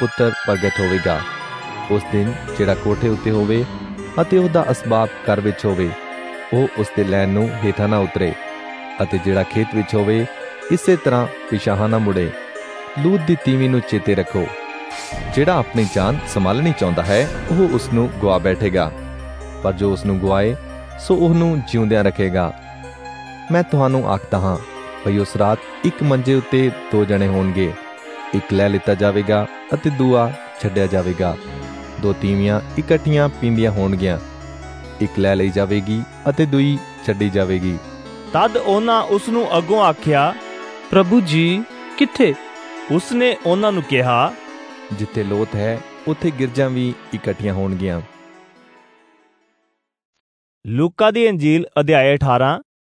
पुत्र प्रगट होवेगा। उस दिन जिहड़ा कोठे उत्ते होवे अते उहदा असबाब घर विच होवे, ओह उसदे लैन नूं हेठां ना उतरे, अते जिहड़ा खेत विच होवे इसे तरह पिछाहां ना मुड़े। लूत दी तीवीं नूं चेते रखो। जिहड़ा अपनी जान संभालनी चाहुंदा है ओह उसनूं गवा बैठेगा, पर जो उसनूं गवाए सो ਉਹਨੂੰ ਜਿਉਂਦਿਆਂ ਰੱਖੇਗਾ। मैं ਤੁਹਾਨੂੰ ਆਖਦਾ ਹਾਂ ਭਈ ਉਸ ਰਾਤ ਇੱਕ ਮੰਜੇ ਉੱਤੇ 2 ਜਣੇ ਹੋਣਗੇ, ਇੱਕ ਲੈ ਲਿੱਤਾ ਜਾਵੇਗਾ ਅਤੇ ਦੂਆ ਛੱਡਿਆ ਜਾਵੇਗਾ। 2 ਤੀਵੀਆਂ ਇਕੱਠੀਆਂ ਪੀਂਦੀਆਂ ਹੋਣਗੀਆਂ, ਇੱਕ ਲੈ ਲਈ ਜਾਵੇਗੀ ਅਤੇ ਦੂਈ ਛੱਡੀ ਜਾਵੇਗੀ। ਤਦ ਉਹਨਾਂ ਉਸ ਨੂੰ ਅੱਗੋਂ ਆਖਿਆ, ਪ੍ਰਭੂ ਜੀ ਕਿੱਥੇ? ਉਸਨੇ ਉਹਨਾਂ ਨੂੰ ਕਿਹਾ, ਜਿੱਥੇ ਲੋਤ ਹੈ ਉੱਥੇ ਗਿਰਜਾਂ ਵੀ ਇਕੱਠੀਆਂ ਹੋਣਗੀਆਂ। ਲੂਕਾ ਦੀ ਅੰਜੀਲ ਅਧਿਆਇ 18।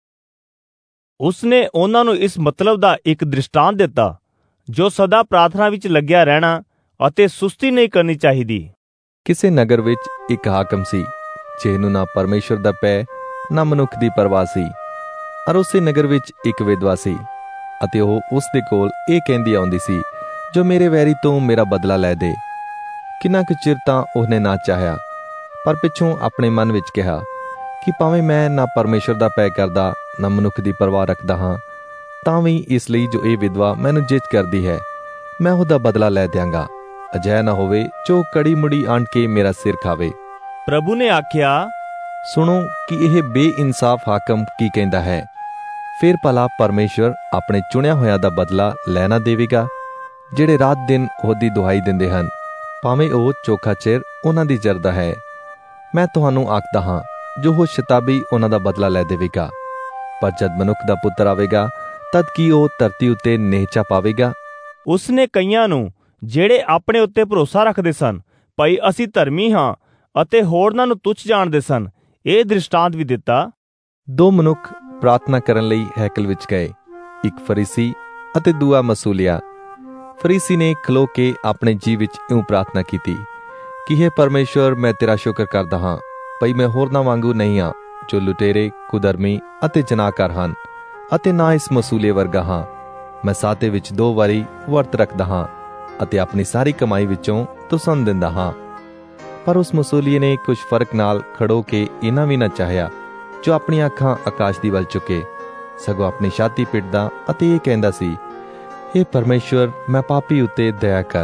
ਉਸਨੇ ਉਹਨਾਂ ਨੂੰ ਇਸ ਮਤਲਬ ਦਾ ਇੱਕ ਦ੍ਰਿਸ਼ਟਾਂਤ ਦਿੱਤਾ, ਜੋ ਸਦਾ ਪ੍ਰਾਰਥਨਾ ਵਿੱਚ ਲੱਗਿਆ ਰਹਿਣਾ ਅਤੇ ਸੁਸਤੀ ਨਹੀਂ ਕਰਨੀ ਚਾਹੀਦੀ। ਕਿਸੇ ਨਗਰ ਵਿੱਚ ਇੱਕ ਹਾਕਮ ਸੀ, ਜਿਹਨੂੰ ਨਾ ਪਰਮੇਸ਼ਰ ਦਾ ਭੈ ਨਾ ਮਨੁੱਖ ਦੀ ਪਰਵਾਹ ਸੀ। ਔਰ ਉਸੇ ਨਗਰ ਵਿੱਚ ਇੱਕ ਵਿਧਵਾ ਸੀ, ਅਤੇ ਉਹ ਉਸ ਦੇ ਕੋਲ ਇਹ ਕਹਿੰਦੀ ਆਉਂਦੀ ਸੀ, ਜੋ ਮੇਰੇ ਵੈਰੀ ਤੋਂ ਮੇਰਾ ਬਦਲਾ ਲੈ ਦੇ। ਕਿੰਨਾ ਕੁ ਚਿਰ ਤਾਂ ਉਹਨੇ ਨਾ ਚਾਹਿਆ, ਪਰ ਪਿੱਛੋਂ ਆਪਣੇ ਮਨ ਵਿੱਚ ਕਿਹਾ ਕਿ ਭਾਵੇਂ ਮੈਂ ਨਾ ਪਰਮੇਸ਼ਰ ਦਾ ਭੈ ਕਰਦਾ ਨਾ ਮਨੁੱਖ ਦੀ ਪਰਵਾਹ ਰੱਖਦਾ ਹਾਂ, ਤਾਂ ਵੀ ਇਸ ਲਈ ਜੋ ਇਹ ਵਿਧਵਾ ਮੈਨੂੰ ਜਿੱਤ ਕਰਦੀ ਹੈ, ਮੈਂ ਉਹਦਾ ਬਦਲਾ ਲੈ ਦਿਆਂਗਾ। ਅਜਿਹਾ ਨਾ ਹੋਵੇ ਜੋ ਕੜੀ ਮੁੜੀ ਆਣ ਕੇ ਮੇਰਾ ਸਿਰ ਖਾਵੇ। ਪ੍ਰਭੂ ਨੇ ਆਖਿਆ, ਸੁਣੋ ਕਿ ਇਹ ਬੇਇਨਸਾਫ ਹਾਕਮ ਕੀ ਕਹਿੰਦਾ ਹੈ। ਫਿਰ ਭਲਾ ਪਰਮੇਸ਼ਰ ਆਪਣੇ ਚੁਣਿਆ ਹੋਇਆ ਦਾ ਬਦਲਾ ਲੈ ਨਾ ਦੇਵੇਗਾ, ਜਿਹੜੇ ਰਾਤ ਦਿਨ ਉਹਦੀ ਦੁਹਾਈ ਦਿੰਦੇ ਹਨ, ਭਾਵੇਂ ਉਹ ਚੋਖਾ ਚਿਰ ਉਹਨਾਂ ਦੀ ਜਰਦਾ ਹੈ। ਮੈਂ ਤੁਹਾਨੂੰ ਆਖਦਾ ਹਾਂ, ਜੋ ਉਹ ਸ਼ਤਾਬੀ ਉਹਨਾਂ ਦਾ ਬਦਲਾ ਲੈ ਦੇਵੇਗਾ। ਪਰ ਜਦ ਮਨੁੱਖ ਦਾ ਪੁੱਤਰ ਆਵੇਗਾ, ਤਦ ਕੀ ਉਹ ਧਰਤੀ ਉੱਤੇ ਨਿਹਚਾ ਪਾਵੇਗਾ? ਉਸਨੇ ਕਈਆਂ ਨੂੰ, ਜਿਹੜੇ ਆਪਣੇ ਉੱਤੇ ਭਰੋਸਾ ਰੱਖਦੇ ਸਨ ਭਈ ਅਸੀਂ ਧਰਮੀ ਹਾਂ ਅਤੇ ਹੋਰਨਾਂ ਨੂੰ ਤੁੱਛ ਜਾਣਦੇ ਸਨ, ਇਹ ਦ੍ਰਿਸ਼ਟਾਂਤ ਵੀ ਦਿੱਤਾ। 2 ਮਨੁੱਖ ਪ੍ਰਾਰਥਨਾ ਕਰਨ ਲਈ ਹੈਕਲ ਵਿੱਚ ਗਏ, ਇੱਕ ਫਰੀਸੀ ਅਤੇ ਦੂਆ ਮਸੂਲਿਆ। ਫਰੀਸੀ ਨੇ ਖਲੋ ਕੇ ਆਪਣੇ ਜੀ ਵਿੱਚ ਇਉਂ ਪ੍ਰਾਰਥਨਾ ਕੀਤੀ ਕਿ ਹੇ ਪਰਮੇਸ਼ਰ, ਮੈਂ ਤੇਰਾ ਸ਼ੁਕਰ ਕਰਦਾ ਹਾਂ ਭਈ ਮੈਂ ਹੋਰਨਾਂ ਵਾਂਗੂ ਨਹੀਂ ਹਾਂ, ਜੋ ਲੁਟੇਰੇ, ਕੁਧਰਮੀ ਅਤੇ ਜਨਾਕਾਰ ਹਨ, ਅਤੇ ਨਾ ਇਸ ਮਸੂਲੇ ਵਰਗਾ ਹਾਂ। ਮੈਂ ਸਾਤੇ ਵਿੱਚ 2 ਵਾਰੀ ਵਰਤ ਰੱਖਦਾ ਹਾਂ ਅਤੇ ਆਪਣੀ ਸਾਰੀ ਕਮਾਈ ਵਿੱਚੋਂ ਤੁਸਾਂ ਦਿੰਦਾ ਹਾਂ। ਪਰ ਉਸ ਮਸੂਲੀਏ ਨੇ ਕੁਝ ਫਰਕ ਨਾਲ ਖੜੋ ਕੇ ਇਹਨਾਂ ਵੀ ਨਾ ਚਾਹਿਆ, ਜੋ ਆਪਣੀਆਂ ਅੱਖਾਂ ਆਕਾਸ਼ ਦੀ ਵੱਲ ਚੁੱਕੇ, ਸਗੋਂ ਆਪਣੀ ਛਾਤੀ ਪਿੱਟਦਾ ਅਤੇ ਇਹ ਕਹਿੰਦਾ ਸੀ, ਹੇ ਪਰਮੇਸ਼ਵਰ, ਮੈਂ ਪਾਪੀ ਉੱਤੇ ਦਇਆ ਕਰ।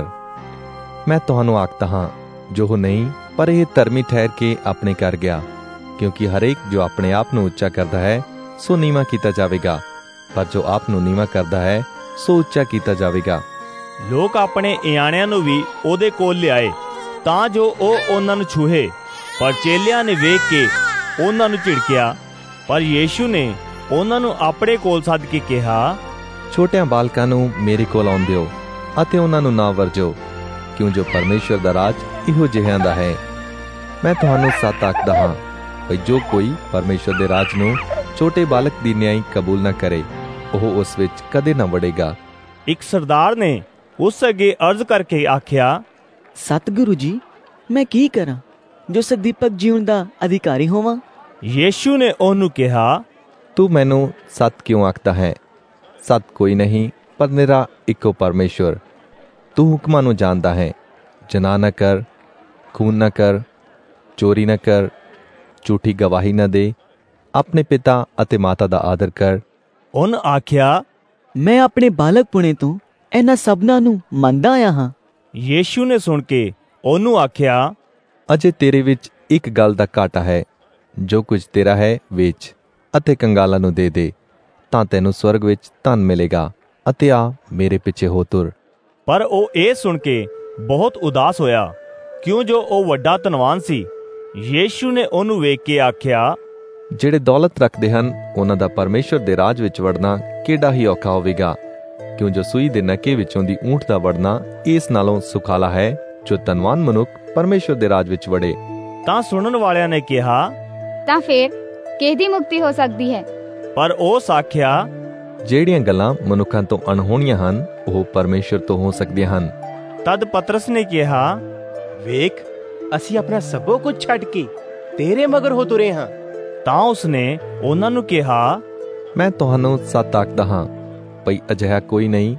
ਮੈਂ ਤੁਹਾਨੂੰ ਆਖਦਾ ਹਾਂ, ਜੋ ਉਹ ਨਹੀਂ ਪਰ ਇਹ ਧਰਮੀ ਠਹਿਰ ਕੇ ਆਪਣੇ ਕਰ ਗਿਆ, ਕਿਉਂਕਿ ਹਰੇਕ ਜੋ ਆਪਣੇ ਆਪ ਨੂੰ ਉੱਚਾ ਕਰਦਾ ਹੈ ਸੋ ਨੀਵਾਂ ਕੀਤਾ ਜਾਵੇਗਾ, ਪਰ ਜੋ ਆਪ ਨੂੰ ਨੀਵਾਂ ਕਰਦਾ ਹੈ ਸੋ ਉੱਚਾ ਕੀਤਾ ਜਾਵੇਗਾ। ਲੋਕ ਆਪਣੇ ਇਆਣਿਆਂ ਨੂੰ ਵੀ ਉਹਦੇ ਕੋਲ ਲਿਆਏ ਤਾਂ ਜੋ ਉਹ ਉਹਨਾਂ ਨੂੰ ਛੂਹੇ, ਪਰ ਚੇਲਿਆਂ ਨੇ ਵੇਖ ਕੇ ਉਹਨਾਂ ਨੂੰ ਝਿੜਕਿਆ। ਪਰ ਯੀਸ਼ੂ ਨੇ ਉਹਨਾਂ ਨੂੰ ਆਪਣੇ ਕੋਲ ਸੱਦ ਕੇ ਕਿਹਾ, ਛੋਟਿਆਂ ਬਾਲਕਾਂ ਨੂੰ ਮੇਰੇ ਕੋਲ ਆਉਣ ਦਿਓ ਅਤੇ ਉਹਨਾਂ ਨੂੰ ਨਾ ਵਰਜੋ, ਕਿਉਂ ਜੋ ਪਰਮੇਸ਼ਰ ਦਾ ਰਾਜ ਇਹੋ ਜਿਹਿਆਂ ਦਾ ਹੈ। ਮੈਂ ਤੁਹਾਨੂੰ ਸੱਚ ਆਖਦਾ ਹਾਂ ਭਈ ਜੋ ਕੋਈ ਪਰਮੇਸ਼ਰ ਦੇ ਰਾਜ ਨੂੰ ਛੋਟੇ ਬਾਲਕ ਦੀ ਨਿਆਈ ਕਬੂਲ ਨਾ ਕਰੇ, ਉਹ ਉਸ ਵਿੱਚ ਕਦੇ ਨਾ ਵੜੇਗਾ। ਇੱਕ ਸਰਦਾਰ ਨੇ ਉਸ ਅੱਗੇ ਅਰਜ਼ ਕਰਕੇ ਆਖਿਆ, ਸਤਿਗੁਰੂ ਜੀ, ਮੈਂ ਕੀ ਕਰਾਂ ਜੋ ਸਦੀਪਕ ਜੀਵਨ ਦਾ ਅਧਿਕਾਰੀ ਹੋਵਾਂ? ਯੀਸ਼ੂ ਨੇ ਉਹਨੂੰ ਕਿਹਾ, ਤੂੰ ਮੈਨੂੰ ਸੱਚ ਕਿਉਂ ਆਖਦਾ ਹੈ? ਸੱਚ ਕੋਈ ਨਹੀਂ ਪਰ ਨਿਰਾ ਇੱਕੋ ਪਰਮੇਸ਼ਵਰ। ਤੂੰ ਹੁਕਮਾਂ ਨੂੰ ਜਾਣਦਾ ਹੈ, ਜਨਾਹ ਨਾ ਕਰ, ਖੂਨ ਨਾ ਕਰ, ਚੋਰੀ ਨਾ ਕਰ, ਝੂਠੀ ਗਵਾਹੀ ਨਾ ਦੇ, ਆਪਣੇ ਪਿਤਾ ਅਤੇ ਮਾਤਾ ਦਾ ਆਦਰ ਕਰ। ਉਹਨ ਆਖਿਆ, ਮੈਂ ਆਪਣੇ ਬਾਲਕ ਪੁਣੇ ਤੋਂ ਇਹਨਾਂ ਸਭਨਾਂ ਨੂੰ ਮੰਨਦਾ ਆਇਆ ਹਾਂ। ਯੀਸ਼ੂ ਨੇ ਸੁਣ ਕੇ ਉਹਨੂੰ ਆਖਿਆ, ਅਜੇ ਤੇਰੇ ਵਿੱਚ ਇੱਕ ਗੱਲ ਦਾ ਘਾਟਾ ਹੈ। ਜੋ ਕੁਝ ਤੇਰਾ ਹੈ ਵੇਚ ਅਤੇ ਕੰਗਾਲਾਂ ਨੂੰ ਦੇ ਦੇ, ਤਾਂ ਤੈਨੂੰ ਸਵਰਗ ਵਿੱਚ ਧਨ ਮਿਲੇਗਾ, ਅਤੇ ਆ ਮੇਰੇ ਪਿੱਛੇ ਹੋ ਤੁਰ। ਪਰ ਉਹ ਇਹ ਸੁਣ ਕੇ ਬਹੁਤ ਉਦਾਸ ਹੋਇਆ, ਕਿਉਂ ਜੋ ਉਹ ਵੱਡਾ ਧਨਵਾਨ ਸੀ। ਯੀਸ਼ੂ ਨੇ ਉਹਨੂੰ ਵੇਖ ਕੇ ਆਖਿਆ, ਜਿਹੜੇ ਦੌਲਤ ਰੱਖਦੇ ਹਨ ਉਹਨਾਂ ਦਾ ਪਰਮੇਸ਼ਰ ਦੇ ਰਾਜ ਵਿੱਚ ਵੜਨਾ ਕਿਹੜਾ ਹੀ ਔਖਾ ਹੋਵੇਗਾ, ਕਿਉਂ ਜੋ ਸੂਈ ਦੇ ਨੱਕੇ ਵਿੱਚੋਂ ਦੀ ਊਂਠ ਦਾ ਵੜਨਾ ਇਸ ਨਾਲੋਂ ਸੁਖਾਲਾ ਹੈ, ਜੋ ਧਨਵਾਨ ਮਨੁੱਖ ਪਰਮੇਸ਼ਰ ਦੇ ਰਾਜ ਵਿੱਚ ਵੜੇ। ਤਾਂ ਸੁਣਨ ਵਾਲਿਆਂ ਨੇ ਕਿਹਾ, ਤਾਂ ਫੇਰ ਕਿਹਦੀ ਮੁਕਤੀ ਹੋ ਸਕਦੀ ਹੈ? ਪਰ ਉਹ ਸਾਖਿਆ, ਜਿਹੜੀਆਂ ਗੱਲਾਂ ਮਨੁੱਖਾਂ ਤੋਂ ਅਣਹੋਣੀਆਂ ਹਨ ਉਹ ਪਰਮੇਸ਼ਰ ਤੋਂ ਹੋ ਸਕਦੀਆਂ ਹਨ। ਤਦ ਪਤਰਸ ਨੇ ਕਿਹਾ, ਵੇਖ, ਅਸੀਂ ਆਪਣਾ ਸਭੋ ਕੁਝ ਛੱਡ ਕੇ ਤੇਰੇ ਮਗਰ ਹੋ ਤੁਰੇ ਹਾਂ। ਤਾਂ ਉਸਨੇ ਉਹਨਾਂ ਨੂੰ ਕਿਹਾ, ਮੈਂ ਤੁਹਾਨੂੰ ਸੱਚ ਆਖਦਾ ਹਾਂ ਭਈ ਅਜਿਹਾ ਕੋਈ ਨਹੀਂ